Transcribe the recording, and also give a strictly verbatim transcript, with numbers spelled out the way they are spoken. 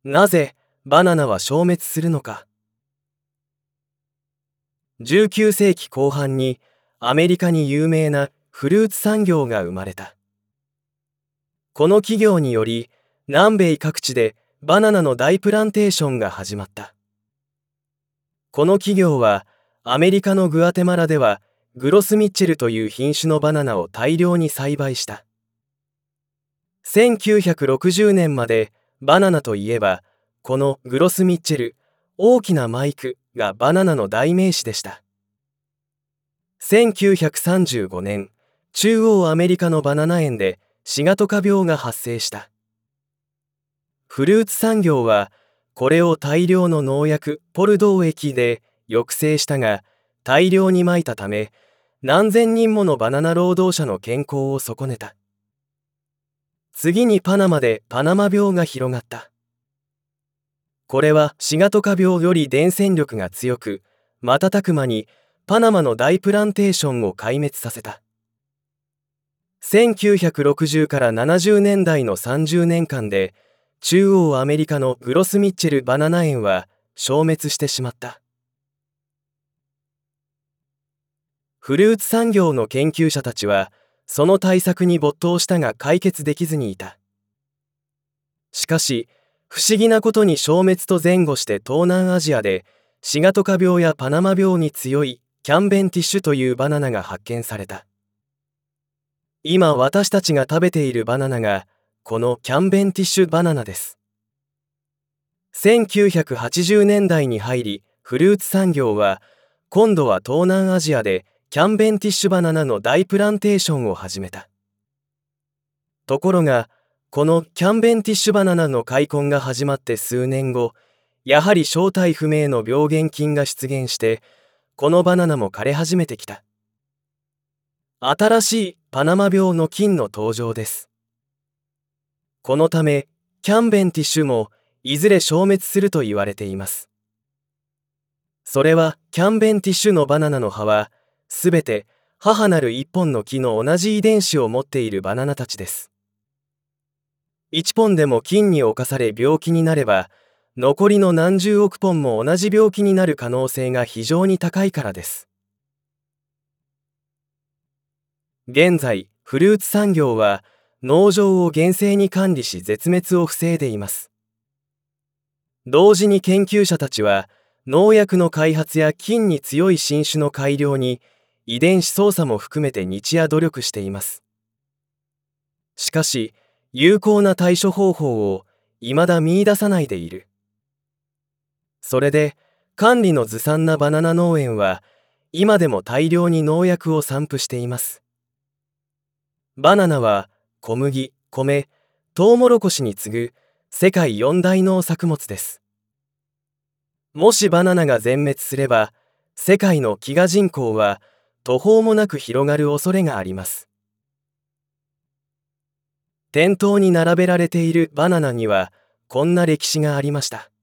なぜバナナは消滅するのか。じゅうきゅうせいきこう半にアメリカに有名なフルーツ産業が生まれた。この企業により南米各地でバナナの大プランテーションが始まった。この企業はアメリカのグアテマラではグロスミッチェルという品種のバナナを大量に栽培した。せんきゅうひゃくろくじゅうねんまでバナナといえばこのグロスミッチェル、大きなマイクがバナナの代名詞でした。せんきゅうひゃくさんじゅうごねん、中央アメリカのバナナ園でシガトカ病が発生した。フルーツ産業はこれを大量の農薬ポルドー液で抑制したが、大量にまいたため何千人ものバナナ労働者の健康を損ねた。次にパナマでパナマ病が広がった。これはシガトカ病より伝染力が強く、瞬く間にパナマの大プランテーションを壊滅させた。せんきゅうひゃくろくじゅうからななじゅうねんだいのさんじゅうねんかんで中央アメリカのグロスミッチェルバナナ園は消滅してしまった。フルーツ産業の研究者たちはその対策に没頭したが解決できずにいた。しかし不思議なことに消滅と前後して東南アジアでシガトカ病やパナマ病に強いキャンベンティッシュというバナナが発見された。今私たちが食べているバナナがこのキャンベンティッシュバナナです。せんきゅうひゃくはちじゅうねんだいに入りフルーツ産業は今度は東南アジアでキャンベンティッシュバナナの大プランテーションを始めた。ところがこのキャンベンティッシュバナナの開墾が始まって数年後、やはり正体不明の病原菌が出現してこのバナナも枯れ始めてきた。新しいパナマ病の菌の登場です。このためキャンベンティッシュもいずれ消滅すると言われています。それはキャンベンティッシュのバナナの葉はすべて母なる一本の木の同じ遺伝子を持っているバナナたちです。一本でも菌に侵され病気になれば残りの何十億本も同じ病気になる可能性が非常に高いからです。現在フルーツ産業は農場を厳正に管理し絶滅を防いでいます。同時に研究者たちは農薬の開発や菌に強い新種の改良に遺伝子操作も含めて日夜努力しています。しかし有効な対処方法を未だ見出さないでいる。それで管理のずさんなバナナ農園は今でも大量に農薬を散布しています。バナナは小麦、米、トウモロコシに次ぐ世界四大農作物です。もしバナナが全滅すれば世界の飢餓人口は途方もなく広がる恐れがあります。店頭に並べられているバナナにはこんな歴史がありました。